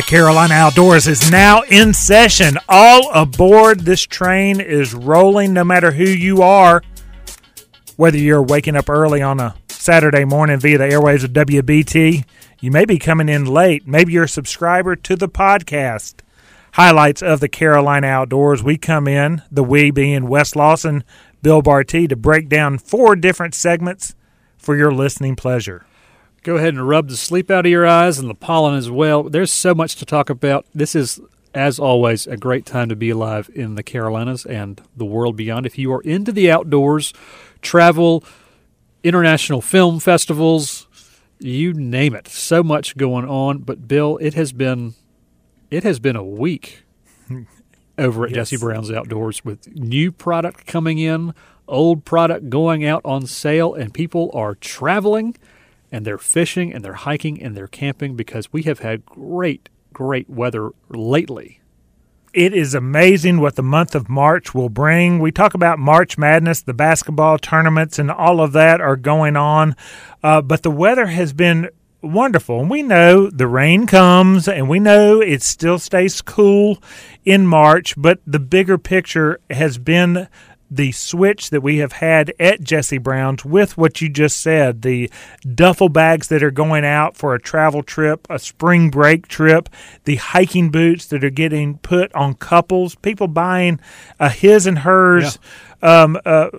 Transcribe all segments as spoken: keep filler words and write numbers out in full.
Carolina Outdoors is now in session. All aboard. This train is rolling no matter who you are. Whether you're waking up early on a Saturday morning via the airwaves of W B T, you may be coming in late. Maybe you're a subscriber to the podcast. Highlights of the Carolina Outdoors. We come in, the we being Wes Lawson, Bill Barty, to break down four different segments for your listening pleasure. Go ahead and rub the sleep out of your eyes and the pollen as well. There's so much to talk about. This is, as always, a great time to be alive in the Carolinas and the world beyond. If you are into the outdoors, travel, international film festivals, you name it. So much going on. But, Bill, it has been it has been a week over at Yes. Jesse Brown's Outdoors with new product coming in, old product going out on sale, and people are traveling. And they're fishing, and they're hiking, and they're camping because we have had great, great weather lately. It is amazing what the month of March will bring. We talk about March Madness, the basketball tournaments, and all of that are going on. Uh, but the weather has been wonderful. And we know the rain comes, and we know it still stays cool in March. But the bigger picture has been the switch that we have had at Jesse Brown's with what you just said, the duffel bags that are going out for a travel trip, a spring break trip, the hiking boots that are getting put on couples, people buying a his and hers yeah. um, uh,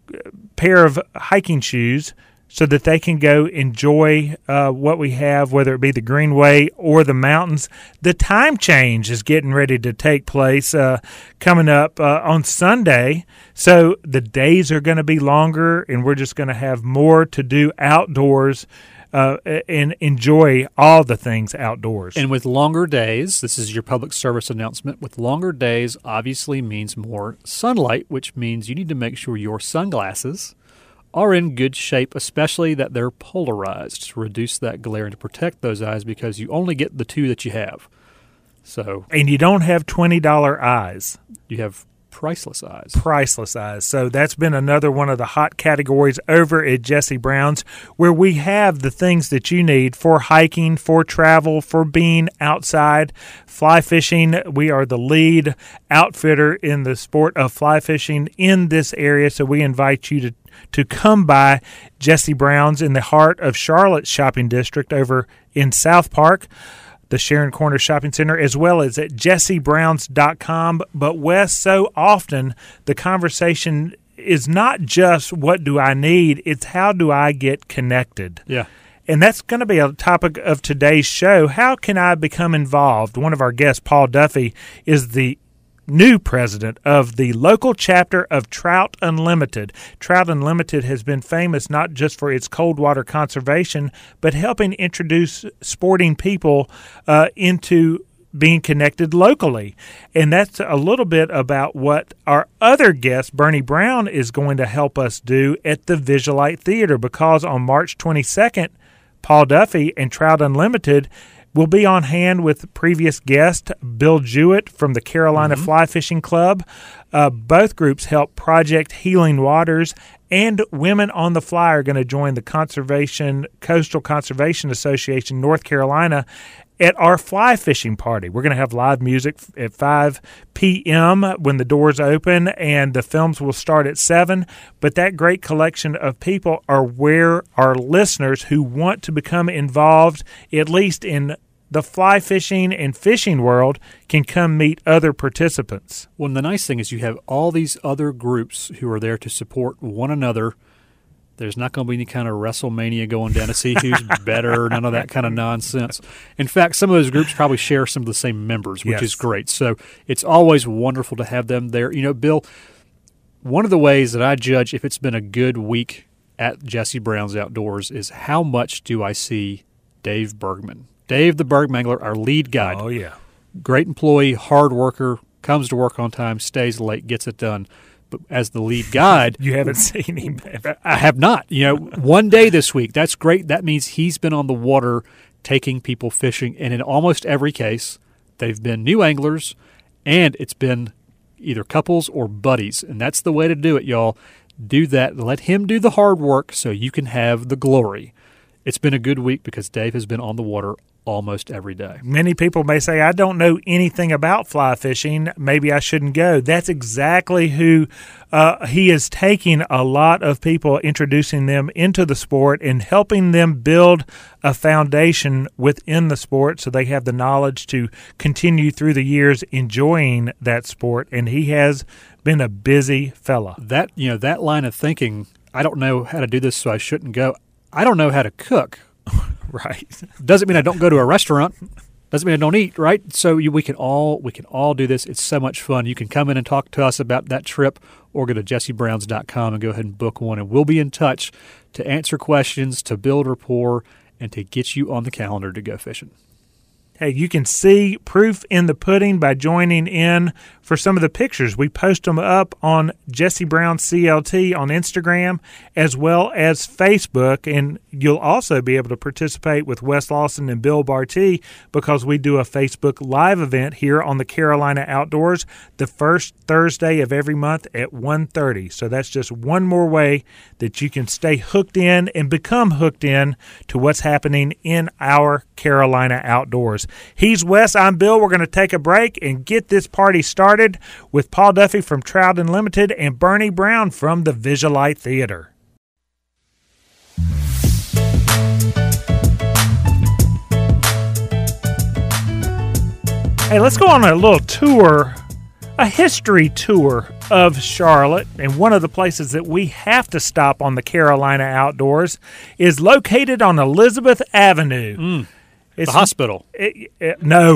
pair of hiking shoes so that they can go enjoy uh, what we have, whether it be the Greenway or the mountains. The time change is getting ready to take place uh, coming up uh, on Sunday. So the days are going to be longer, and we're just going to have more to do outdoors uh, and enjoy all the things outdoors. And with longer days, this is your public service announcement, with longer days obviously means more sunlight, which means you need to make sure your sunglasses are in good shape, especially that they're polarized to reduce that glare and to protect those eyes because you only get the two that you have. So, and you don't have twenty dollars eyes. You have priceless eyes. Priceless eyes. So that's been another one of the hot categories over at Jesse Brown's, where we have the things that you need for hiking, for travel, for being outside, fly fishing. We are the lead outfitter in the sport of fly fishing in this area, so we invite you to to come by Jesse Brown's in the heart of Charlotte's shopping district over in South Park, the Sharon Corner Shopping Center, as well as at jesse browns dot com. But, Wes, so often the conversation is not just what do I need, it's how do I get connected. Yeah. And that's going to be a topic of today's show. How can I become involved? One of our guests, Paul Duffy, is the new president of the local chapter of Trout Unlimited. Trout Unlimited has been famous not just for its cold water conservation, but helping introduce sporting people uh, into being connected locally. And that's a little bit about what our other guest, Bernie Brown, is going to help us do at the Visualite Theater, because on March twenty-second, Paul Duffy and Trout Unlimited will be on hand with previous guest Bill Jewett from the Carolina mm-hmm. Fly Fishing Club. Uh, both groups help Project Healing Waters, and Women on the Fly are going to join the Conservation Coastal Conservation Association North Carolina at our fly fishing party. We're going to have live music at five p.m. when the doors open, and the films will start at seven. But that great collection of people are where our listeners who want to become involved, at least in the fly fishing and fishing world, can come meet other participants. Well, and the nice thing is you have all these other groups who are there to support one another. There's not going to be any kind of WrestleMania going down to see who's better, none of that kind of nonsense. In fact, some of those groups probably share some of the same members, which yes. is great. So it's always wonderful to have them there. You know, Bill, one of the ways that I judge if it's been a good week at Jesse Brown's Outdoors is how much do I see Dave Bergman. Dave the Bergmangler, our lead guide. Oh, yeah. Great employee, hard worker, comes to work on time, stays late, gets it done. But as the lead guide, you haven't seen him. I have not. You know, one day this week. That's great. That means he's been on the water taking people fishing, and in almost every case, they've been new anglers, and it's been either couples or buddies, and that's the way to do it, y'all. Do that. Let him do the hard work so you can have the glory. It's been a good week because Dave has been on the water almost every day. Many people may say, I don't know anything about fly fishing. Maybe I shouldn't go. That's exactly who uh, he is taking a lot of people, introducing them into the sport and helping them build a foundation within the sport so they have the knowledge to continue through the years enjoying that sport. And he has been a busy fella. That, you know, that line of thinking, I don't know how to do this, so I shouldn't go. I don't know how to cook. Right. Doesn't mean I don't go to a restaurant. Doesn't mean I don't eat, right? So you, we can all we can all do this. It's so much fun. You can come in and talk to us about that trip or go to jesse browns dot com and go ahead and book one. And we'll be in touch to answer questions, to build rapport, and to get you on the calendar to go fishing. Hey, you can see proof in the pudding by joining in for some of the pictures. We post them up on Jesse Brown C L T on Instagram as well as Facebook, and you'll also be able to participate with Wes Lawson and Bill Barty because we do a Facebook Live event here on the Carolina Outdoors the first Thursday of every month at one thirty. So that's just one more way that you can stay hooked in and become hooked in to what's happening in our Carolina Outdoors. He's Wes, I'm Bill. We're going to take a break and get this party started with Paul Duffy from Trout Unlimited and Bernie Brown from the Visualite Theater. Hey, let's go on a little tour, a history tour of Charlotte. And one of the places that we have to stop on the Carolina Outdoors is located on Elizabeth Avenue. Mm. It's, the hospital. It, it, no.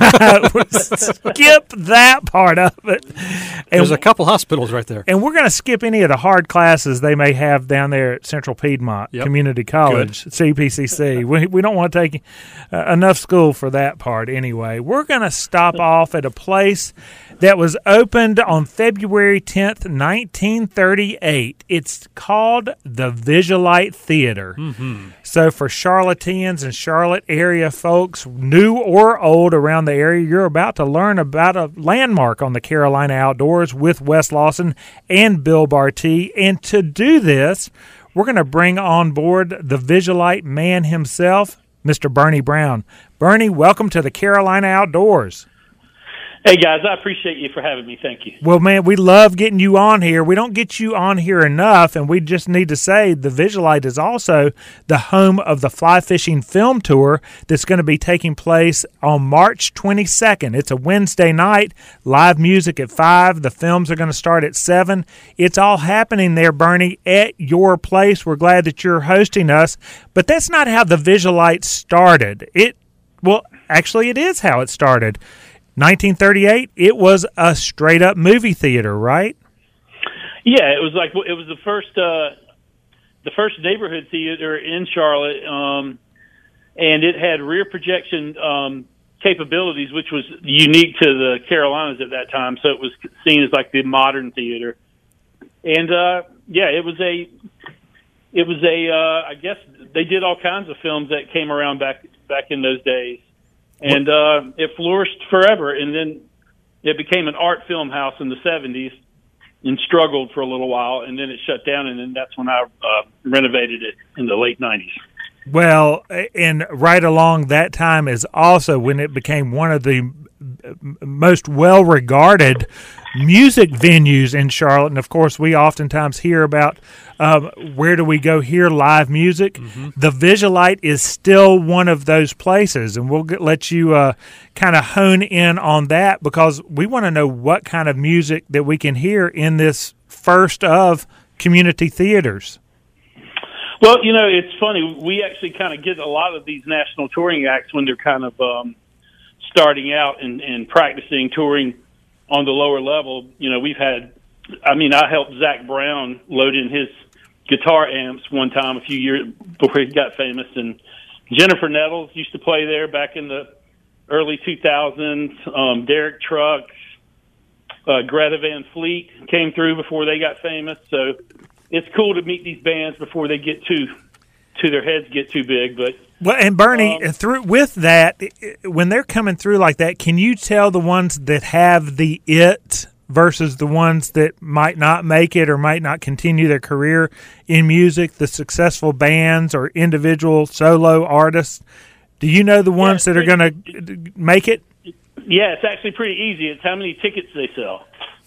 Skip that part of it. And, There's a couple hospitals right there. And we're going to skip any of the hard classes they may have down there at Central Piedmont yep. Community College, Good. C P C C. we, we don't want to take uh, enough school for that part anyway. We're going to stop off at a place that was opened on February tenth, nineteen thirty-eight. It's called the Visualite Theater. Mm-hmm. So for Charlotteans and Charlotte area folks, new or old around the area, you're about to learn about a landmark on the Carolina Outdoors with Wes Lawson and Bill Barty. And to do this, we're going to bring on board the Visualite man himself, Mister Bernie Brown. Bernie, welcome to the Carolina Outdoors. Hey, guys, I appreciate you for having me. Thank you. Well, man, we love getting you on here. We don't get you on here enough, and we just need to say the Visualite is also the home of the Fly Fishing Film Tour that's going to be taking place on March twenty-second. It's a Wednesday night, live music at five. The films are going to start at seven. It's all happening there, Bernie, at your place. We're glad that you're hosting us, but that's not how the Visualite started. It, well, actually, it is how it started. nineteen thirty-eight, it was a straight-up movie theater, right? Yeah, it was like it was the first uh, the first neighborhood theater in Charlotte, um, and it had rear projection um, capabilities, which was unique to the Carolinas at that time. So it was seen as like the modern theater, and uh, yeah, it was a it was a uh, I guess they did all kinds of films that came around back back in those days. And uh, it flourished forever, and then it became an art film house in the seventies and struggled for a little while, and then it shut down, and then that's when I uh, renovated it in the late nineties. Well, and right along that time is also when it became one of the most well-regarded music venues in Charlotte. And, of course, we oftentimes hear about um, where do we go hear live music. Mm-hmm. The Visualite is still one of those places, and we'll get, let you uh, kind of hone in on that because we want to know what kind of music that we can hear in this first of community theaters. Well, you know, it's funny. We actually kind of get a lot of these national touring acts when they're kind of um, starting out and, and practicing touring on the lower level. You know, we've had, I mean, I helped Zach Brown load in his guitar amps one time a few years before he got famous. And Jennifer Nettles used to play there back in the early two thousands. Um, Derek Trucks, uh, Greta Van Fleet came through before they got famous. So it's cool to meet these bands before they get too, to their heads get too big. But well, and Bernie, um, through with that, when they're coming through like that, can you tell the ones that have the it versus the ones that might not make it or might not continue their career in music, the successful bands or individual solo artists? Do you know the ones Yeah, that are going to make it? Yeah, it's actually pretty easy. It's how many tickets they sell.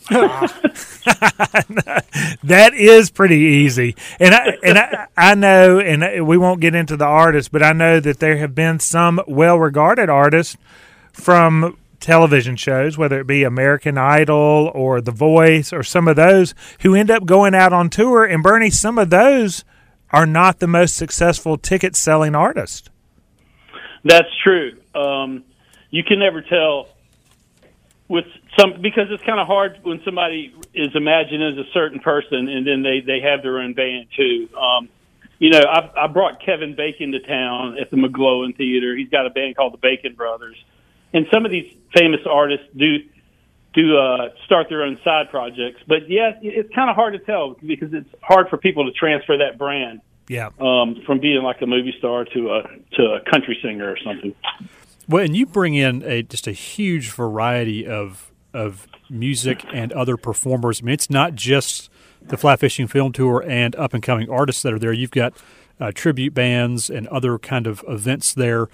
That is pretty easy, and I and I, I know, and we won't get into the artists, but I know that there have been some well-regarded artists from television shows, whether it be American Idol or The Voice or some of those, who end up going out on tour. And Bernie, some of those are not the most successful ticket-selling artists. That's true. Um, you can never tell with some, because it's kind of hard when somebody is imagined as a certain person and then they, they have their own band too. Um, you know, I, I brought Kevin Bacon to town at the McGlowan Theater. He's got a band called the Bacon Brothers. And some of these famous artists do do uh, start their own side projects. But, yeah, it's kind of hard to tell because it's hard for people to transfer that brand. Yeah. Um, from being like a movie star to a to a country singer or something. Well, and you bring in a just a huge variety of of music and other performers. I mean, it's not just the Fly Fishing Film Tour and up and coming artists that are there. You've got uh, tribute bands and other kind of events there.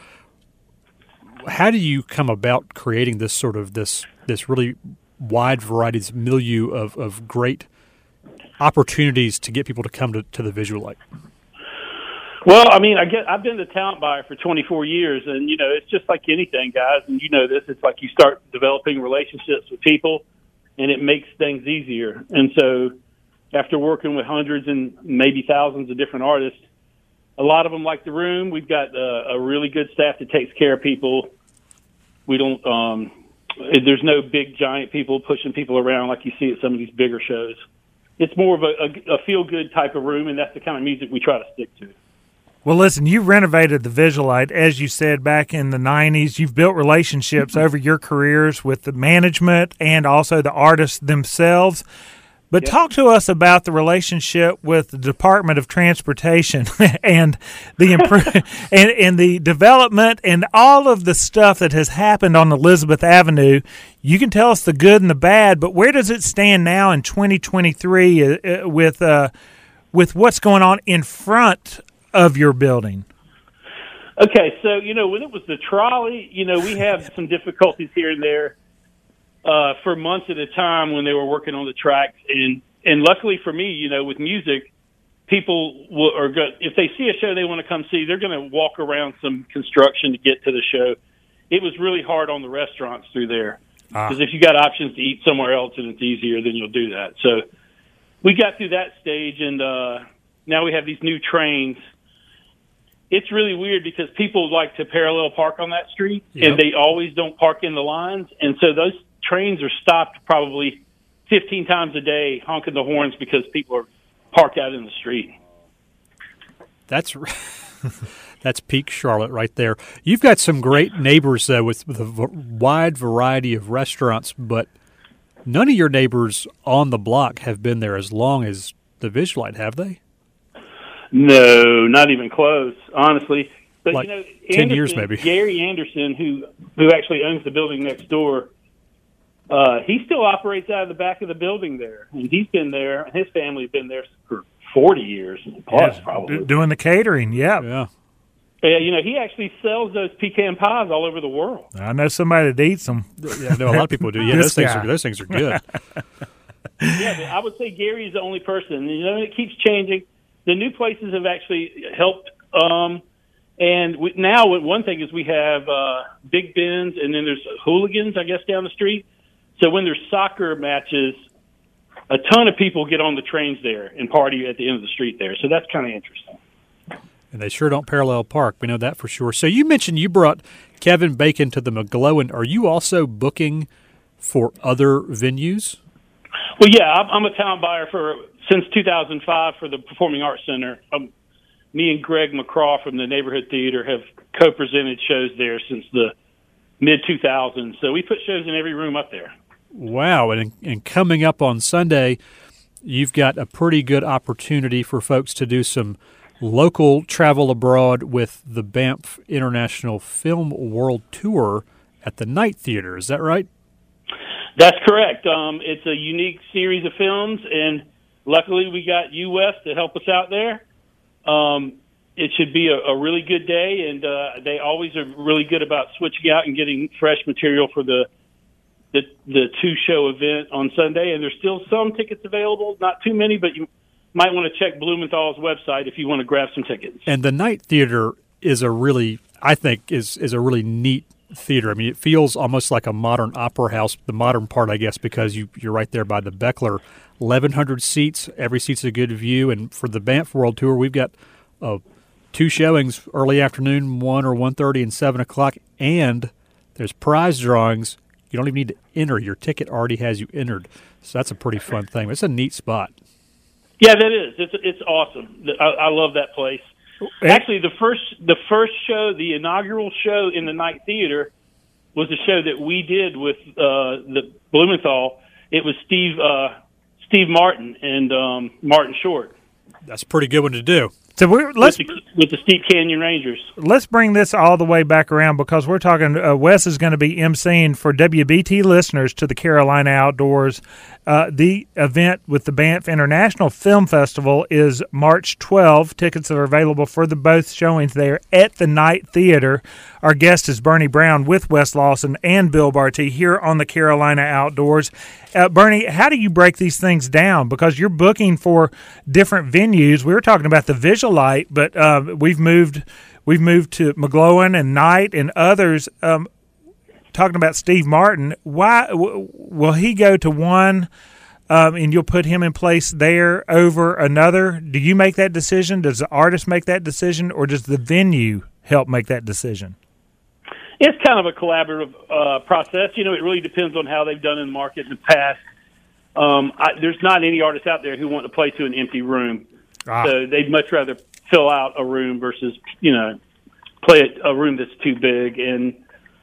How do you come about creating this sort of this this really wide variety, this milieu of, of great opportunities to get people to come to, to the Visualite? Well, I mean, I get I've been the talent buyer for twenty-four years, and you know, it's just like anything, guys. And you know this. It's like you start developing relationships with people, and it makes things easier. And so, after working with hundreds and maybe thousands of different artists, a lot of them like the room. We've got a, a really good staff that takes care of people. We don't. Um, there's no big giant people pushing people around like you see at some of these bigger shows. It's more of a, a, a feel good type of room, and that's the kind of music we try to stick to. Well, listen, you renovated the Visualite, as you said, back in the nineties. You've built relationships over your careers with the management and also the artists themselves. But Yep. talk to us about the relationship with the Department of Transportation and the impro- and, and the development and all of the stuff that has happened on Elizabeth Avenue. You can tell us the good and the bad, but where does it stand now in twenty twenty-three uh, with uh, with what's going on in front of your building? Okay, so, you know, when it was the trolley, you know, we have some difficulties here and there uh, for months at a time when they were working on the tracks. And, and luckily for me, you know, with music, people will, are go, if they see a show they want to come see, they're going to walk around some construction to get to the show. It was really hard on the restaurants through there because Ah. if you got options to eat somewhere else and it's easier, then you'll do that. So we got through that stage, and uh, now we have these new trains. It's really weird because people like to parallel park on that street, Yep. and they always don't park in the lines. And so those trains are stopped probably fifteen times a day honking the horns because people are parked out in the street. That's that's peak Charlotte right there. You've got some great neighbors, though, with, with a v- wide variety of restaurants, but none of your neighbors on the block have been there as long as the Visualite, have they? No, not even close, honestly. But Like you know, ten years Anderson- maybe. Gary Anderson, who who actually owns the building next door, uh, he still operates out of the back of the building there, and he's been there. And his family's been there for forty years plus, Yes, probably. d- doing the catering, yeah. Yeah. Yeah, you know, he actually sells those pecan pies all over the world. I know somebody that eats them. Yeah, no, a lot of people do. Yeah, This those things guy. are those things are good. Yeah, but I would say Gary's the only person. You know, it keeps changing. The new places have actually helped. Um, and we, now one thing is we have uh, Big Ben's, and then there's Hooligans, I guess, down the street. So when there's soccer matches, a ton of people get on the trains there and party at the end of the street there. So that's kind of interesting. And they sure don't parallel park. We know that for sure. So you mentioned you brought Kevin Bacon to the McGlowan. Are you also booking for other venues? Well, yeah, I'm, I'm a talent buyer for since two thousand five for the Performing Arts Center. Um, me and Greg McCraw from the Neighborhood Theater have co-presented shows there since the mid two thousands. So we put shows in every room up there. Wow. And, and coming up on Sunday, you've got a pretty good opportunity for folks to do some local travel abroad with the Banff International Film World Tour at the Night Theater. Is that right? That's correct. Um, it's a unique series of films, and luckily we got U S to help us out there. Um, it should be a, a really good day, and uh, they always are really good about switching out and getting fresh material for the the, the two show event on Sunday. And there's still some tickets available, not too many, but you might want to check Blumenthal's website if you want to grab some tickets. And the night theater is a really, I think, is is a really neat theater. I mean, it feels almost like a modern opera house, the modern part, I guess, because you, you're right there by the Beckler. eleven hundred seats, every seat's a good view. And for the Banff World Tour, we've got uh, two showings, early afternoon, one or one thirty and seven o'clock, and there's prize drawings. You don't even need to enter. Your ticket already has you entered. So that's a pretty fun thing. It's a neat spot. Yeah, that is. It's it's awesome. I, I love that place. Actually, the first the first show, the inaugural show in the night theater, was a show that we did with uh, the Blumenthal. It was Steve uh, Steve Martin and um, Martin Short. That's a pretty good one to do. So we're, let's with the, with the Steep Canyon Rangers. Let's bring this all the way back around because we're talking. Uh, Wes is going to be emceeing for W B T listeners to the Carolina Outdoors. Uh, the event with the Banff International Film Festival is March twelfth. Tickets are available for the both showings there at the Night Theater. Our guest is Bernie Brown with Wes Lawson and Bill Barty here on the Carolina Outdoors. Uh, Bernie, how do you break these things down? Because you're booking for different venues. We were talking about the Visualite, but uh, we've moved we've moved to McGlowan and Knight and others. Um, talking about Steve Martin, why w- will he go to one um, and you'll put him in place there over another? Do you make that decision? Does the artist make that decision, or does the venue help make that decision? It's kind of a collaborative uh, process. You know, it really depends on how they've done in the market in the past. Um, I, there's not any artists out there who want to play to an empty room. Ah. So they'd much rather fill out a room versus, you know, play a room that's too big. And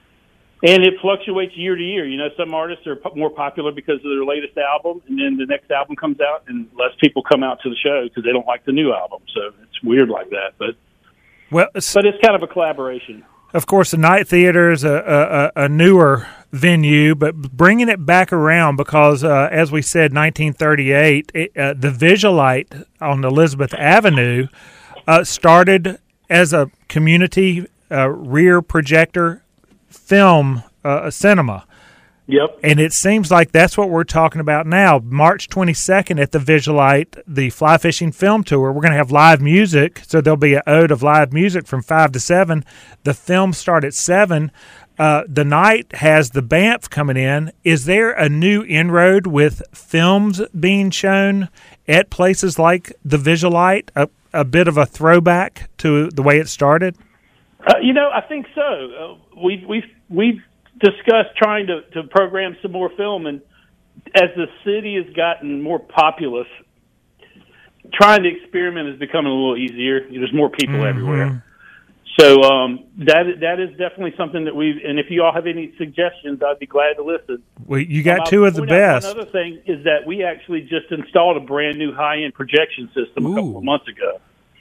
and it fluctuates year to year. You know, some artists are more popular because of their latest album, and then the next album comes out and less people come out to the show because they don't like the new album. So it's weird like that. But, well, but it's kind of a collaboration. Of course, the Night Theater is a, a, a newer venue, but bringing it back around because, uh, as we said, nineteen thirty-eight, it, uh, the Visualite on Elizabeth Avenue uh, started as a community uh, rear projector film uh, cinema. Yep. And it seems like that's what we're talking about now. March twenty-second at the Visualite, the Fly Fishing Film Tour, we're going to have live music, so there'll be an ode of live music from five to seven. The films start at seven. Uh, the night has the Banff coming in. Is there a new inroad with films being shown at places like the Visualite, a, a bit of a throwback to the way it started? Uh, you know, I think so. Uh, we've, we've, we've, discussed trying to, to program some more film, and as the city has gotten more populous, trying to experiment is becoming a little easier. There's more people mm-hmm. everywhere. So um, that that is definitely something that we've, and if you all have any suggestions, I'd be glad to listen. Well, you got um, two of the best. Another thing is that we actually just installed a brand new high-end projection system Ooh. a couple of months ago.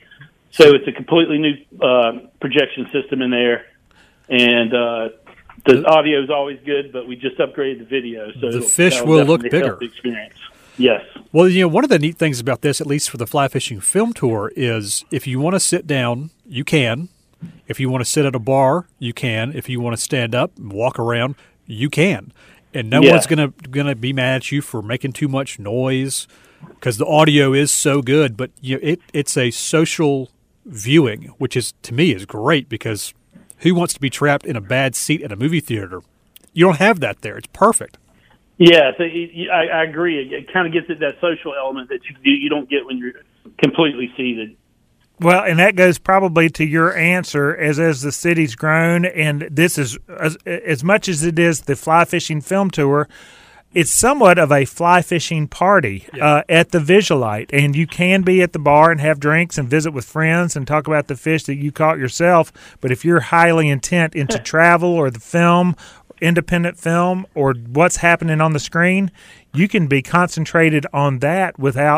So it's a completely new uh, projection system in there, and uh the audio is always good, but we just upgraded the video, so the fish will look bigger. The experience. Yes. Well, you know, one of the neat things about this, at least for the Fly Fishing Film Tour, is if you want to sit down, you can. If you want to sit at a bar, you can. If you want to stand up and walk around, you can. And no yeah. one's gonna gonna be mad at you for making too much noise because the audio is so good. But you know, it it's a social viewing, which is to me is great because who wants to be trapped in a bad seat at a movie theater? You don't have that there. It's perfect. Yeah, so I, I agree. It kind of gets at that social element that you you don't get when you're completely seated. Well, and that goes probably to your answer as as the city's grown, and this is as, as much as it is the Fly Fishing Film Tour. It's somewhat of a fly fishing party yeah. uh, at the Visualite, and you can be at the bar and have drinks and visit with friends and talk about the fish that you caught yourself. But if you're highly intent into travel or the film, independent film, or what's happening on the screen, you can be concentrated on that without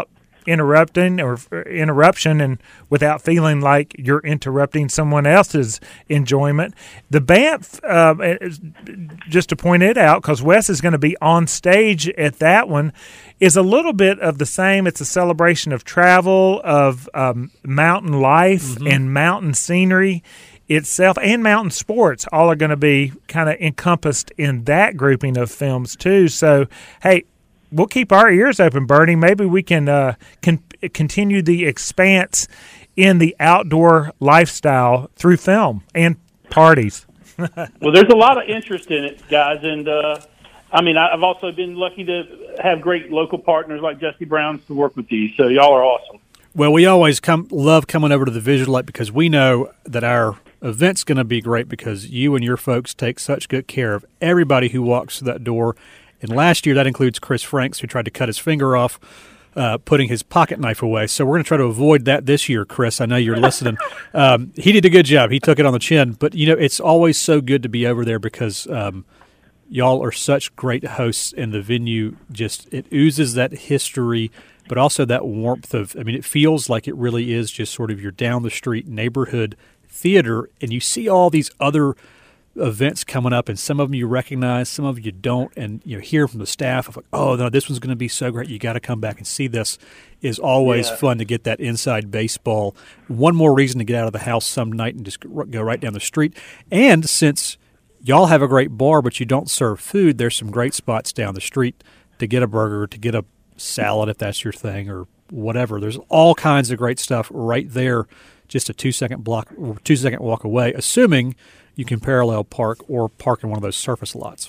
interrupting or interruption and without feeling like you're interrupting someone else's enjoyment. The Banff, uh, just to point it out, because Wes is going to be on stage at that one, is a little bit of the same. It's a celebration of travel, of um, mountain life mm-hmm. and mountain scenery itself, and mountain sports. All are going to be kind of encompassed in that grouping of films too. So, hey, we'll keep our ears open, Bernie. Maybe we can uh, con- continue the expanse in the outdoor lifestyle through film and parties. Well, there's a lot of interest in it, guys, and uh, I mean, I've also been lucky to have great local partners like Jesse Brown's to work with these. So y'all are awesome. Well, we always come love coming over to the Visualite because we know that our event's going to be great because you and your folks take such good care of everybody who walks through that door. And last year, that includes Chris Franks, who tried to cut his finger off, uh, putting his pocket knife away. So we're going to try to avoid that this year, Chris. I know you're listening. Um, he did a good job. He took it on the chin. But, you know, it's always so good to be over there because um, y'all are such great hosts, and the venue just it oozes that history, but also that warmth of, I mean, it feels like it really is just sort of your down-the-street neighborhood theater, and you see all these other events coming up, and some of them you recognize, some of you don't, and you know, hear from the staff of like, oh no, this one's going to be so great, you got to come back and see this. Is always yeah. fun to get that inside baseball. One more reason to get out of the house some night and just go right down the street. And since y'all have a great bar but you don't serve food, there's some great spots down the street to get a burger, to get a salad if that's your thing, or whatever. There's all kinds of great stuff right there, just a two second block or two second walk away, assuming you can parallel park or park in one of those surface lots.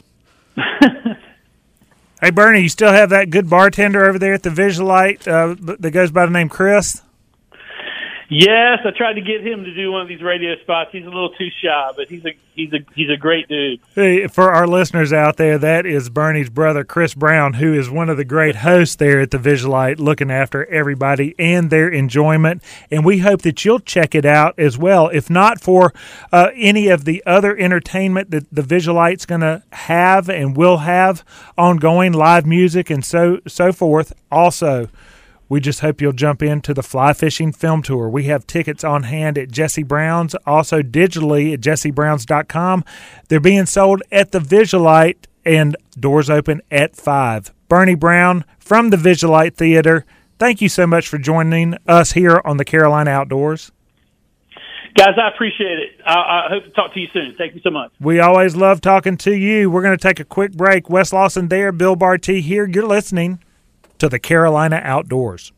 Hey, Bernie, you still have that good bartender over there at the Visualite uh, that goes by the name Chris? Yes, I tried to get him to do one of these radio spots. He's a little too shy, but he's a he's a he's a great dude. Hey, for our listeners out there, that is Bernie's brother, Chris Brown, who is one of the great hosts there at the Visualite, looking after everybody and their enjoyment. And we hope that you'll check it out as well. If not for uh, any of the other entertainment that the Visualite's going to have and will have ongoing, live music and so so forth. Also, we just hope you'll jump into the Fly Fishing Film Tour. We have tickets on hand at Jesse Brown's, also digitally at jesse browns dot com. They're being sold at the Visualite, and doors open at five. Bernie Brown from the Visualite Theater, thank you so much for joining us here on the Carolina Outdoors. Guys, I appreciate it. I, I hope to talk to you soon. Thank you so much. We always love talking to you. We're going to take a quick break. Wes Lawson there, Bill Barty here. You're listening to the Carolina Outdoors.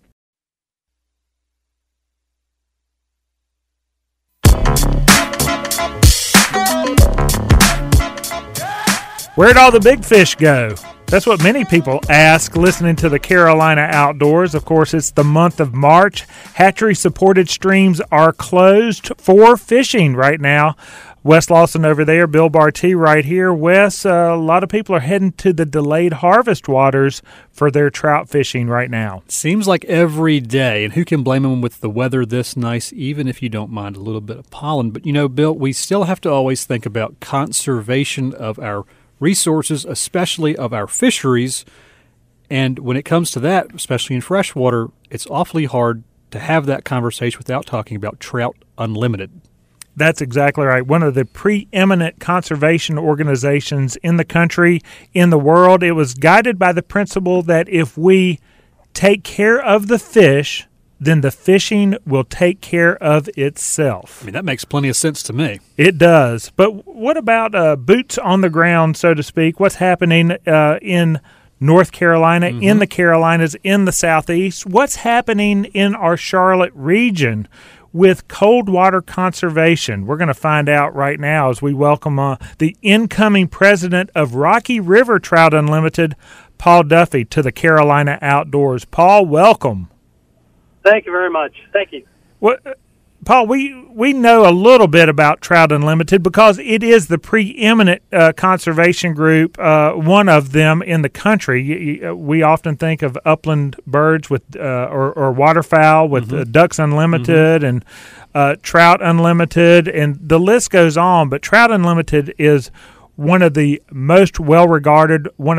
Where'd all the big fish go? That's what many people ask listening to the Carolina Outdoors. Of course, it's the month of March. Hatchery-supported streams are closed for fishing right now. Wes Lawson over there, Bill Barty right here. Wes, uh, a lot of people are heading to the delayed harvest waters for their trout fishing right now. Seems like every day, and who can blame them with the weather this nice, even if you don't mind a little bit of pollen. But, you know, Bill, we still have to always think about conservation of our resources, especially of our fisheries. And when it comes to that, especially in freshwater, it's awfully hard to have that conversation without talking about Trout Unlimited. That's exactly right. One of the preeminent conservation organizations in the country, in the world. It was guided by the principle that if we take care of the fish, then the fishing will take care of itself. I mean, that makes plenty of sense to me. It does. But what about uh, boots on the ground, so to speak? What's happening uh, in North Carolina, mm-hmm. in the Carolinas, in the Southeast? What's happening in our Charlotte region with cold water conservation? We're going to find out right now as we welcome uh, the incoming president of Rocky River Trout Unlimited, Paul Duffy, to the Carolina Outdoors. Paul, welcome. Thank you very much. Thank you. Well, Paul, we, we know a little bit about Trout Unlimited because it is the preeminent uh, conservation group, uh, one of them in the country. We often think of upland birds with uh, or, or waterfowl with mm-hmm. uh, Ducks Unlimited mm-hmm. and uh, Trout Unlimited, and the list goes on. But Trout Unlimited is one of the most well-regarded, one of the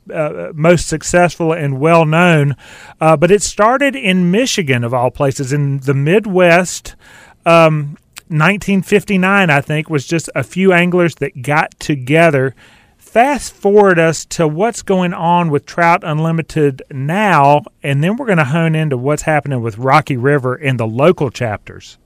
uh, most successful and well known. Uh, but it started in Michigan, of all places, in the Midwest. Um, nineteen fifty-nine, I think, was just a few anglers that got together. Fast forward us to what's going on with Trout Unlimited now, and then we're going to hone into what's happening with Rocky River and the local chapters.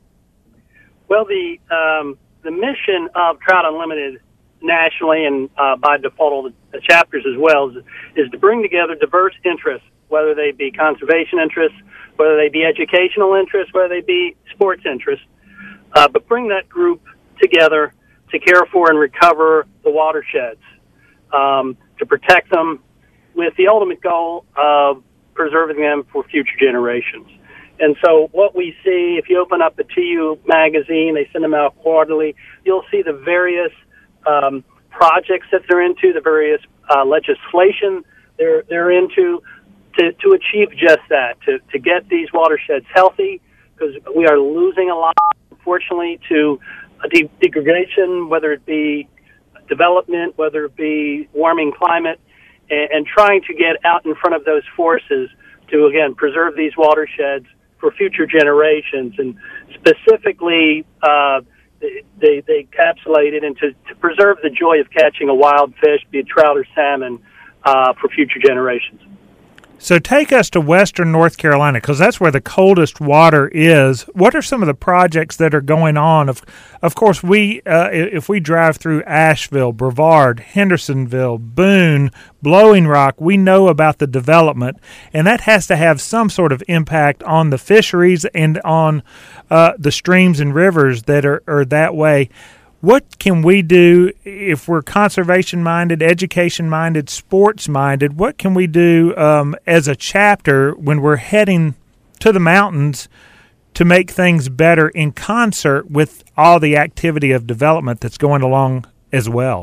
Well, the um, the mission of Trout Unlimited nationally and uh, by default all the, the chapters as well is, is to bring together diverse interests, whether they be conservation interests, whether they be educational interests, whether they be sports interests, uh, but bring that group together to care for and recover the watersheds, um, to protect them with the ultimate goal of preserving them for future generations. And so what we see, if you open up the T U magazine, they send them out quarterly, you'll see the various um, projects that they're into, the various uh, legislation they're they're into to, to achieve just that, to, to get these watersheds healthy, because we are losing a lot, unfortunately, to a de- degradation, whether it be development, whether it be warming climate, and, and trying to get out in front of those forces to, again, preserve these watersheds for future generations. And specifically, uh, they, they encapsulate it into to preserve the joy of catching a wild fish, be it trout or salmon, uh, for future generations. So take us to western North Carolina, because that's where the coldest water is. What are some of the projects that are going on? Of of course, we uh, if we drive through Asheville, Brevard, Hendersonville, Boone, Blowing Rock, we know about the development, and that has to have some sort of impact on the fisheries and on uh, the streams and rivers that are, are that way. What can we do if we're conservation-minded, education-minded, sports-minded? What can we do um, as a chapter when we're heading to the mountains to make things better in concert with all the activity of development that's going along as well?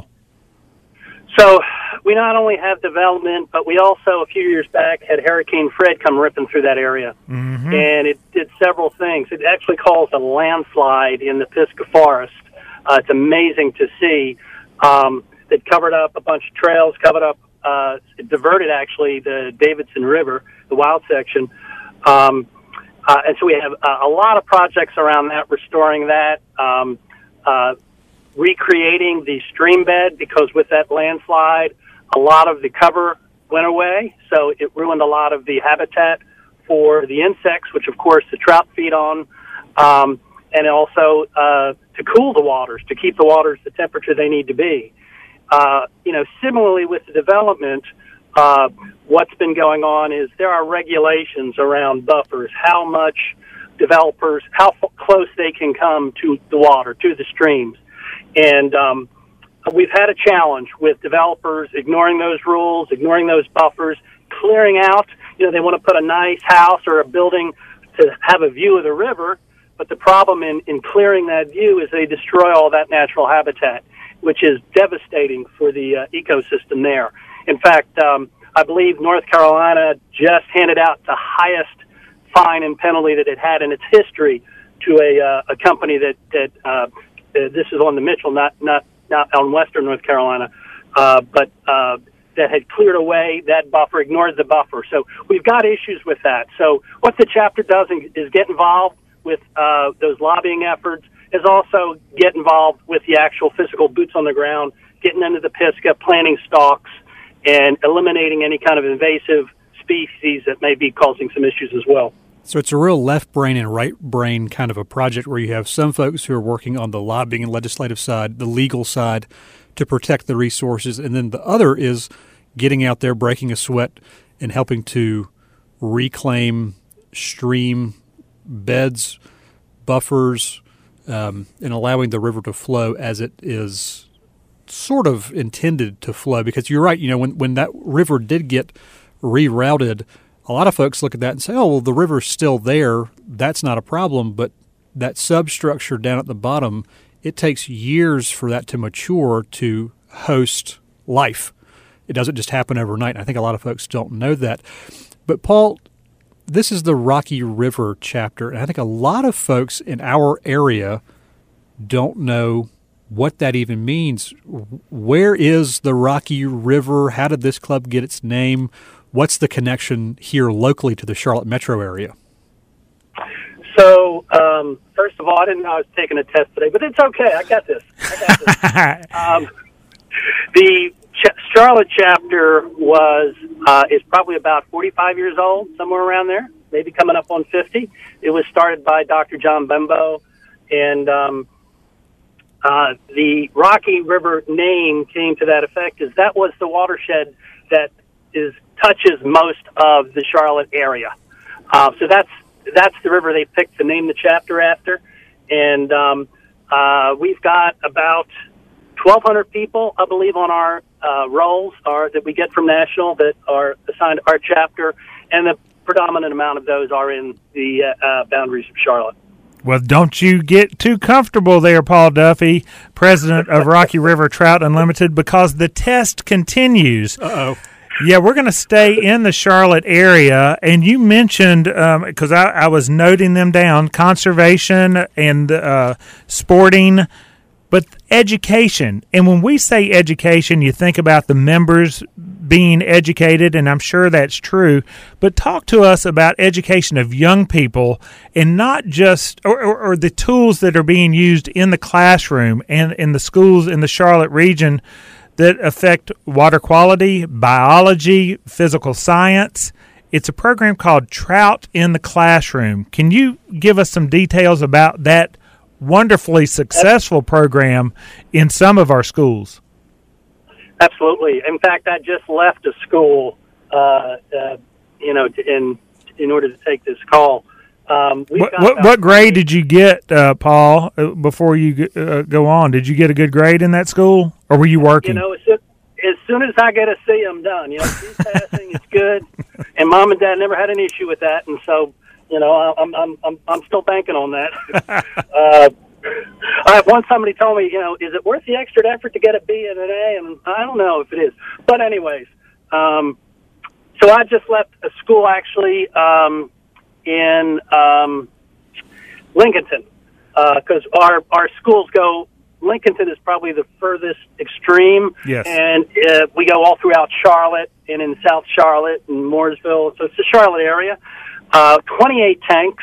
So we not only have development, but we also, a few years back, had Hurricane Fred come ripping through that area. Mm-hmm. And it did several things. It actually caused a landslide in the Pisgah Forest. Uh, it's amazing to see. Um, it covered up a bunch of trails, covered up, uh, it diverted actually the Davidson River, the wild section. Um, uh, and so we have uh, a lot of projects around that, restoring that, um, uh, recreating the stream bed, because with that landslide, a lot of the cover went away. So it ruined a lot of the habitat for the insects, which of course the trout feed on. Um, and also uh, to cool the waters, to keep the waters the temperature they need to be. Uh, you know, similarly with the development, uh, what's been going on is there are regulations around buffers, how much developers, how f- close they can come to the water, to the streams. And um, we've had a challenge with developers ignoring those rules, ignoring those buffers, clearing out. You know, they want to put a nice house or a building to have a view of the river, but the problem in, in clearing that view is they destroy all that natural habitat, which is devastating for the uh, ecosystem there. In fact, um, I believe North Carolina just handed out the highest fine and penalty that it had in its history to a, uh, a company that, that uh, this is on the Mitchell, not, not, not on western North Carolina, uh, but uh, that had cleared away that buffer, ignored the buffer. So we've got issues with that. So what the chapter does is get involved with uh, those lobbying efforts, is also get involved with the actual physical boots on the ground, getting into the Pisgah, planting stalks, and eliminating any kind of invasive species that may be causing some issues as well. So it's a real left brain and right brain kind of a project where you have some folks who are working on the lobbying and legislative side, the legal side, to protect the resources, and then the other is getting out there, breaking a sweat, and helping to reclaim stream beds, buffers, um, and allowing the river to flow as it is sort of intended to flow. Because you're right, you know, when, when that river did get rerouted, a lot of folks look at that and say, oh, well, the river's still there. That's not a problem. But that substructure down at the bottom, it takes years for that to mature to host life. It doesn't just happen overnight. And I think a lot of folks don't know that. But, Paul, this is the Rocky River chapter, and I think a lot of folks in our area don't know what that even means. Where is the Rocky River? How did this club get its name? What's the connection here locally to the Charlotte metro area? So, um, first of all, I didn't know I was taking a test today, but it's okay. I got this. I got this. um, the Ch- Charlotte chapter was uh, is probably about forty-five years old, somewhere around there, maybe coming up on fifty. It was started by Doctor John Bembo, and um, uh, the Rocky River name came to that effect, as that was the watershed that is touches most of the Charlotte area. Uh, so that's that's the river they picked to name the chapter after, and um, uh, we've got about twelve hundred people, I believe, on our uh, rolls are, that we get from National that are assigned our chapter, and the predominant amount of those are in the uh, uh, boundaries of Charlotte. Well, don't you get too comfortable there, Paul Duffy, president of Rocky River Trout Unlimited, because the test continues. Uh-oh. Yeah, we're going to stay in the Charlotte area, and you mentioned, because um, I, I was noting them down, conservation and uh, sporting, but education. And when we say education, you think about the members being educated, and I'm sure that's true, but talk to us about education of young people, and not just, or, or, or the tools that are being used in the classroom and in the schools in the Charlotte region that affect water quality, biology, physical science. It's a program called Trout in the Classroom. Can you give us some details about that wonderfully successful program in some of our schools? Absolutely. In fact, I just left a school, uh, uh, you know, to, in in order to take this call. Um, what what, what grade did you get, uh, Paul, uh, before you uh, go on? Did you get a good grade in that school, or were you working? You know, as soon, as soon as I get a C, I'm done. You know, C's passing, it's good, and Mom and Dad never had an issue with that, and so, you know, I'm I'm I'm I'm still banking on that. uh, I, once somebody told me, you know, is it worth the extra effort to get a B and an A? And I don't know if it is, but anyways, um, so I just left a school actually. Um, in um, Lincolnton, because uh, our, our schools go, Lincolnton is probably the furthest extreme, yes. and uh, we go all throughout Charlotte and in South Charlotte and Mooresville, so it's the Charlotte area. Uh, twenty-eight tanks.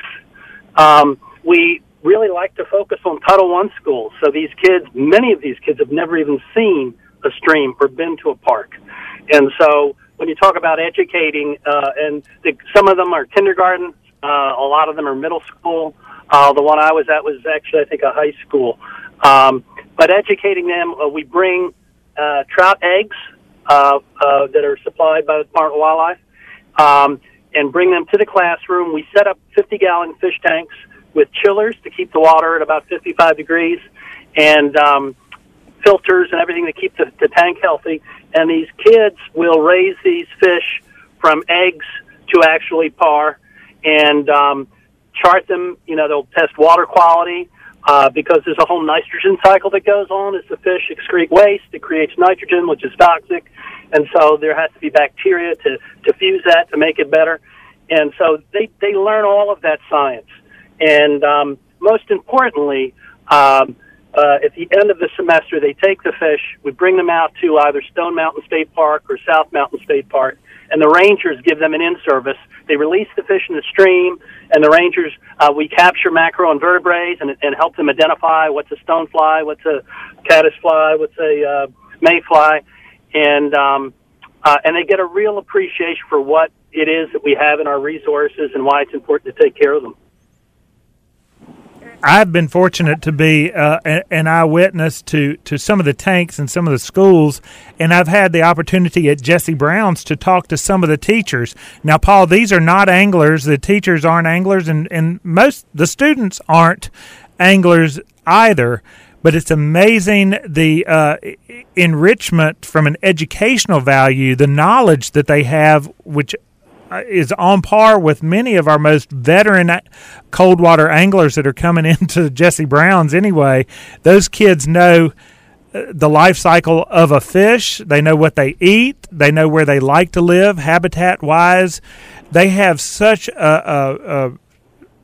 Um, we really like to focus on Title One schools, so these kids, many of these kids have never even seen a stream or been to a park, and so when you talk about educating, uh, and the, some of them are kindergarten, Uh, a lot of them are middle school. Uh, the one I was at was actually, I think, a high school. Um, but educating them, uh, we bring uh, trout eggs uh, uh, that are supplied by the Department of Wildlife um, and bring them to the classroom. We set up fifty-gallon fish tanks with chillers to keep the water at about fifty-five degrees and um, filters and everything to keep the, the tank healthy. And these kids will raise these fish from eggs to actually par, and um, chart them. You know, they'll test water quality uh, because there's a whole nitrogen cycle that goes on. As the fish excrete waste, it creates nitrogen, which is toxic, and so there has to be bacteria to, to fuse that to make it better. And so they, they learn all of that science. And um, most importantly, um, uh, at the end of the semester, they take the fish, we bring them out to either Stone Mountain State Park or South Mountain State Park, and the rangers give them an in-service. They release the fish in the stream, and the rangers, uh, we capture macroinvertebrates and, and help them identify what's a stonefly, what's a caddisfly, what's a uh, mayfly, and um, uh, and they get a real appreciation for what it is that we have in our resources and why it's important to take care of them. I've been fortunate to be uh, an eyewitness to, to some of the tanks and some of the schools, and I've had the opportunity at Jesse Brown's to talk to some of the teachers. Now, Paul, these are not anglers. The teachers aren't anglers, and, and most the students aren't anglers either. But it's amazing the uh, enrichment from an educational value, the knowledge that they have, which is on par with many of our most veteran cold water anglers that are coming into Jesse Brown's anyway. Those kids know the life cycle of a fish. They know what they eat. They know where they like to live, habitat-wise. They have such a, a, a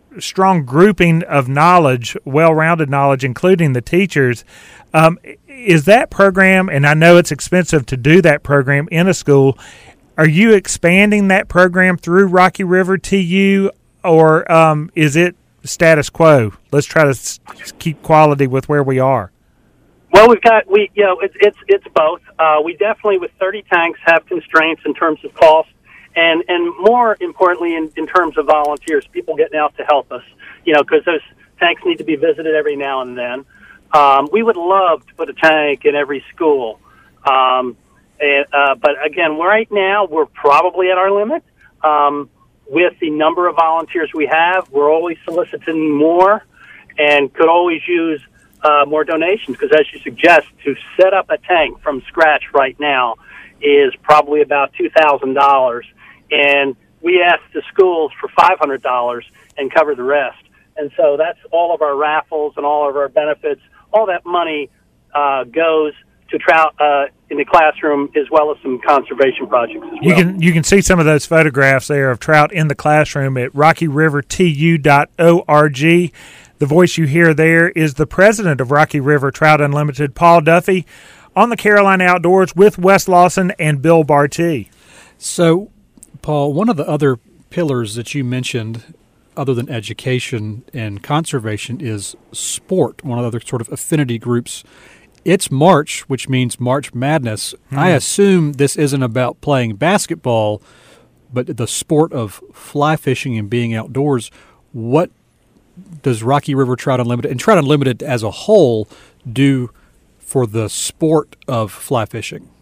strong grouping of knowledge, well-rounded knowledge, including the teachers. Um, is that program, and I know it's expensive to do that program in a school, are you expanding that program through Rocky River T U, or um, is it status quo? Let's try to s- keep quality with where we are. Well, we've got we you know it's it's it's both. Uh, we definitely with thirty tanks have constraints in terms of cost, and and more importantly in, in terms of volunteers, people getting out to help us. You know, because those tanks need to be visited every now and then. Um, we would love to put a tank in every school, um, and, uh, but again, right now we're probably at our limit um, with the number of volunteers we have. We're always soliciting more, and could always use. Uh, more donations, because as you suggest, to set up a tank from scratch right now is probably about two thousand dollars, and we ask the schools for five hundred dollars and cover the rest. And so that's all of our raffles and all of our benefits. All that money uh, goes to trout uh, in the classroom, as well as some conservation projects as well. You can you can see some of those photographs there of trout in the classroom at rocky river t u dot org. The voice you hear there is the president of Rocky River Trout Unlimited, Paul Duffy, on the Carolina Outdoors with Wes Lawson and Bill Bartee. So, Paul, one of the other pillars that you mentioned, other than education and conservation, is sport, one of the other sort of affinity groups. It's March, which means March Madness. Hmm. I assume this isn't about playing basketball, but the sport of fly fishing and being outdoors. What does Rocky River Trout Unlimited and Trout Unlimited as a whole do for the sport of fly fishing?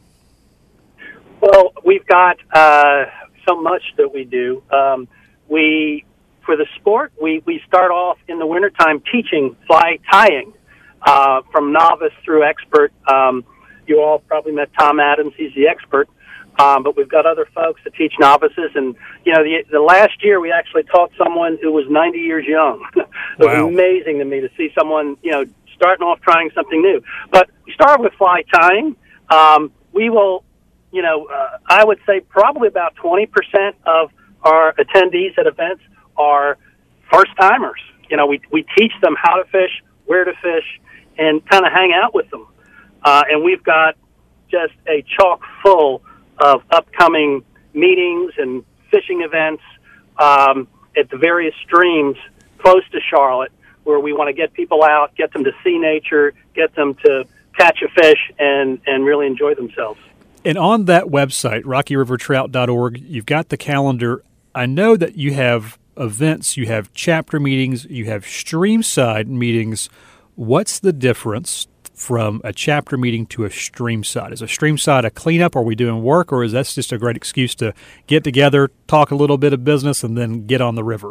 Well, we've got uh, so much that we do. Um, we, for the sport, we, we start off in the wintertime teaching fly tying uh, from novice through expert. Um, you all probably met Tom Adams. He's the expert. Um, but we've got other folks that teach novices. And, you know, the, the last year we actually taught someone who was ninety years young. It wow. was amazing to me to see someone, you know, starting off trying something new. But we start with fly tying. Um, we will, you know, uh, I would say probably about twenty percent of our attendees at events are first-timers. You know, we, we teach them how to fish, where to fish, and kind of hang out with them. Uh, and we've got just a chock full of upcoming meetings and fishing events um, at the various streams close to Charlotte, where we want to get people out, get them to see nature, get them to catch a fish, and, and really enjoy themselves. And on that website, rocky river trout dot org, you've got the calendar. I know that you have events, you have chapter meetings, you have streamside meetings. What's the difference from a chapter meeting to a stream side? Is a stream side a cleanup? Are we doing work, or is that just a great excuse to get together, talk a little bit of business, and then get on the river?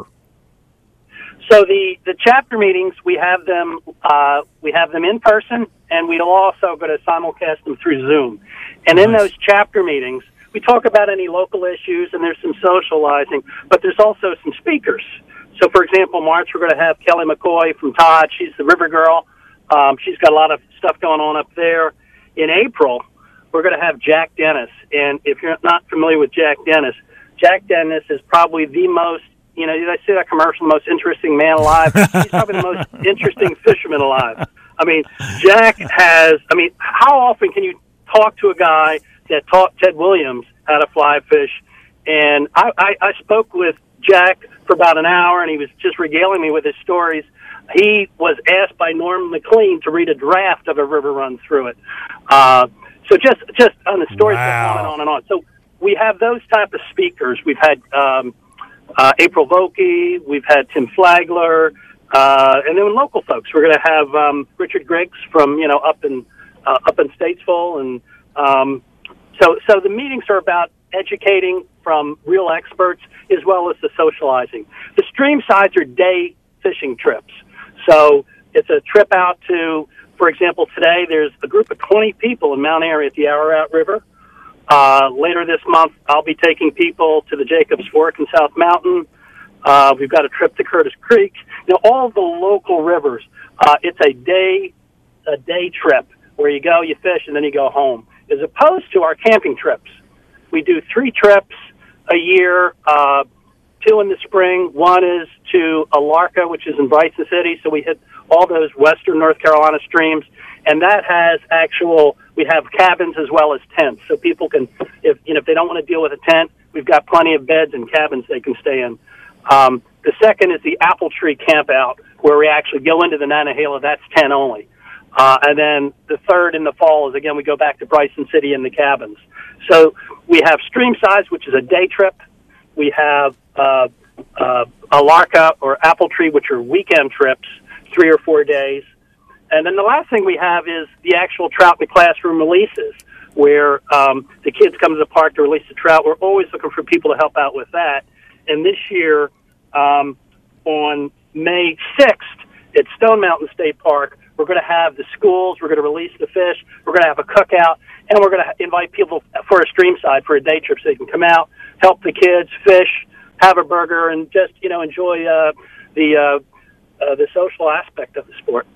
So the, the chapter meetings, we have them uh, we have them in person, and we'll also go to simulcast them through Zoom. And nice. In those chapter meetings, we talk about any local issues, and there's some socializing, but there's also some speakers. So, for example, March, we're going to have Kelly McCoy from Todd. She's the river girl. Um, she's got a lot of stuff going on up there. In April, we're going to have Jack Dennis. And if you're not familiar with Jack Dennis, Jack Dennis is probably the most, you know, did I see that commercial, the most interesting man alive? He's probably the most interesting fisherman alive. I mean, Jack has, I mean, how often can you talk to a guy that taught Ted Williams how to fly fish? And I, I, I spoke with Jack for about an hour, and he was just regaling me with his stories. He was asked by Norm McLean to read a draft of a river run through it. Uh, so just just on the stories wow. go on and on and on. So we have those type of speakers. We've had um, uh, April Vokey. We've had Tim Flagler. Uh, and then local folks. We're going to have um, Richard Griggs from, you know, up in uh, up in Statesville. And um, so, so the meetings are about educating from real experts as well as the socializing. The stream sides are day fishing trips. So it's a trip out to, for example, today there's a group of twenty people in Mount Airy at the Ararat River. Uh, later this month, I'll be taking people to the Jacobs Fork in South Mountain. Uh, we've got a trip to Curtis Creek. You know, all the local rivers. Uh, it's a day, a day trip where you go, you fish, and then you go home. As opposed to our camping trips, we do three trips a year. Uh, two in the spring. One is to Alarka, which is in Bryson City. So we hit all those western North Carolina streams. And that has actual, we have cabins as well as tents. So people can, if you know, if they don't want to deal with a tent, we've got plenty of beds and cabins they can stay in. Um, the second is the Apple Tree Camp Out, where we actually go into the Nantahala. That's tent only. Uh, and then the third in the fall is, again, we go back to Bryson City in the cabins. So we have Stream Size, which is a day trip. We have uh, uh, Alarka or Apple Tree, which are weekend trips, three or four days. And then the last thing we have is the actual trout in the classroom releases, where um, the kids come to the park to release the trout. We're always looking for people to help out with that. And this year, um, on May sixth at Stone Mountain State Park, we're going to have the schools, we're going to release the fish, we're going to have a cookout, and we're going to invite people for a stream side for a day trip so they can come out, help the kids fish, have a burger, and just, you know, enjoy uh, the uh, uh, the social aspect of the sport.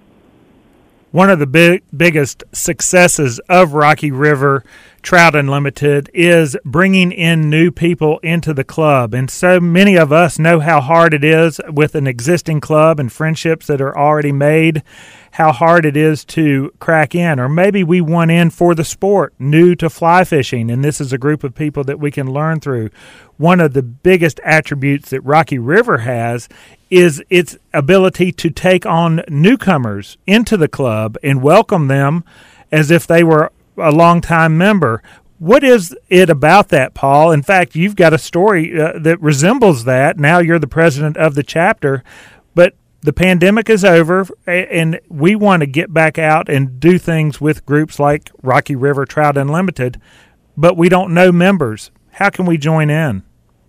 One of the big, biggest successes of Rocky River Trout Unlimited is bringing in new people into the club. And so many of us know how hard it is with an existing club and friendships that are already made, how hard it is to crack in. Or maybe we want in for the sport, new to fly fishing, and this is a group of people that we can learn through. One of the biggest attributes that Rocky River has is its ability to take on newcomers into the club and welcome them as if they were a longtime member. What is it about that, Paul? In fact, you've got a story uh, that resembles that. Now you're the president of the chapter, but the pandemic is over, and we want to get back out and do things with groups like Rocky River Trout Unlimited, but we don't know members. How can we join in?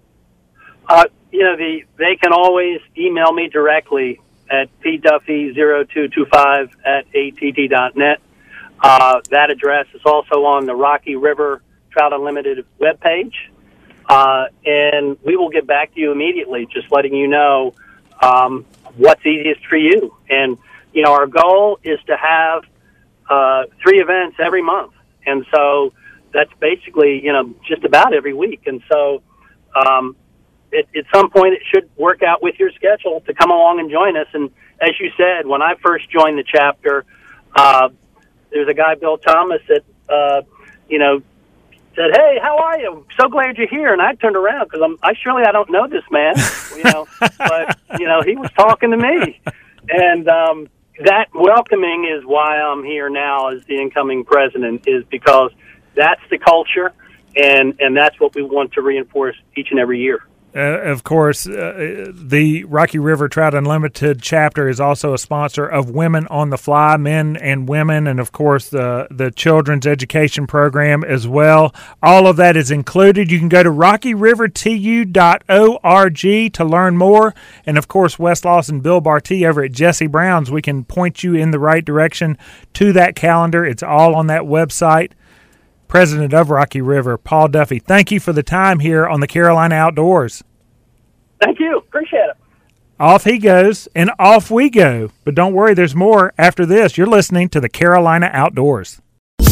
Uh, you know, the they can always email me directly at p duffy zero two two five at a t t dot net. Uh, that address is also on the Rocky River Trout Unlimited webpage. Uh, and we will get back to you immediately, just letting you know um, what's easiest for you. And, you know, our goal is to have uh, three events every month. And so that's basically, you know, just about every week. And so um, it, at some point it should work out with your schedule to come along and join us. And as you said, when I first joined the chapter, uh, there's a guy, Bill Thomas, that, uh, you know, said, "Hey, how are you? So glad you're here." And I turned around because I'm, I surely I don't know this man, you know, but you know he was talking to me, and um, that welcoming is why I'm here now as the incoming president, is because that's the culture, and and that's what we want to reinforce each and every year. Uh, of course, uh, the Rocky River Trout Unlimited chapter is also a sponsor of Women on the Fly, men and women, and of course the the children's education program as well. All of that is included. You can go to rocky river t u dot org to learn more. And of course, Wes Lawson, Bill Barty over at Jesse Brown's, we can point you in the right direction to that calendar. It's all on that website. President of Rocky River, Paul Duffy, thank you for the time here on the Carolina Outdoors. Thank you. Appreciate it. Off he goes, and off we go. But don't worry, there's more after this. You're listening to the Carolina Outdoors.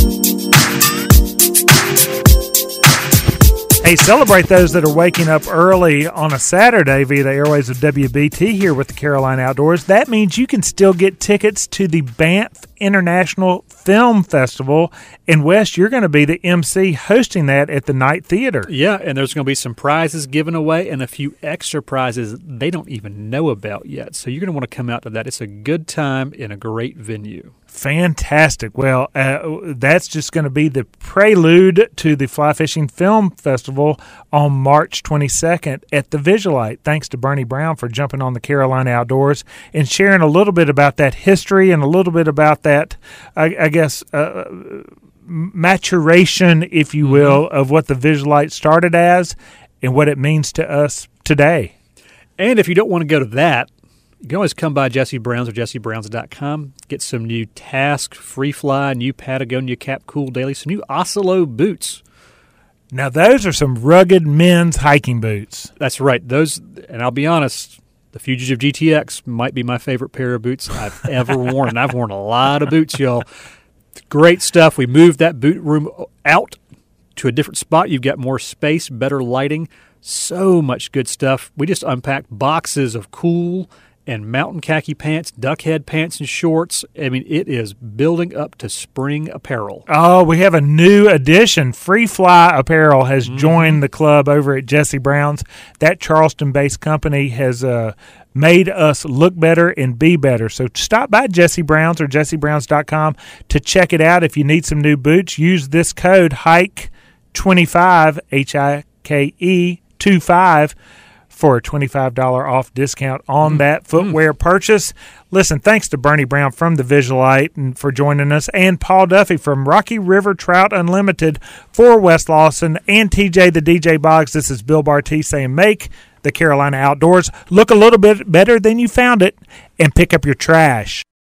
Hey, celebrate those that are waking up early on a Saturday via the airways of W B T here with the Carolina Outdoors. That means you can still get tickets to the Banff International Film Festival. And, Wes, you're going to be the M C hosting that at the Night Theater. Yeah, and there's going to be some prizes given away and a few extra prizes they don't even know about yet. So you're going to want to come out to that. It's a good time in a great venue. Fantastic. Well, uh, that's just going to be the prelude to the Fly Fishing Film Festival on March twenty-second at the Visualite. Thanks to Bernie Brown for jumping on the Carolina Outdoors and sharing a little bit about that history and a little bit about that, I, I guess, uh, maturation, if you will, mm-hmm. of what the Visualite started as and what it means to us today. And if you don't want to go to that, you can always come by Jesse Brown's or jesse browns dot com, get some new Task, Free Fly, new Patagonia Cap Cool Daily, some new Oslo boots. Now, those are some rugged men's hiking boots. That's right. Those, and I'll be honest, the Fugitive G T X might be my favorite pair of boots I've ever worn. And I've worn a lot of boots, y'all. Great stuff. We moved that boot room out to a different spot. You've got more space, better lighting. So much good stuff. We just unpacked boxes of cool and mountain khaki pants, duck head pants and shorts. I mean, it is building up to spring apparel. Oh, we have a new addition. Free Fly Apparel has Mm-hmm. joined the club over at Jesse Brown's. That Charleston-based company has uh, made us look better and be better. So stop by Jesse Brown's or jesse browns dot com to check it out. If you need some new boots, use this code hike twenty-five, H I K E twenty-five, for a twenty-five dollars off discount on that footwear purchase. Listen, thanks to Bernie Brown from the Visualite and for joining us, and Paul Duffy from Rocky River Trout Unlimited for West Lawson, and T J the D J Boggs. This is Bill Barty saying make the Carolina Outdoors look a little bit better than you found it, and pick up your trash.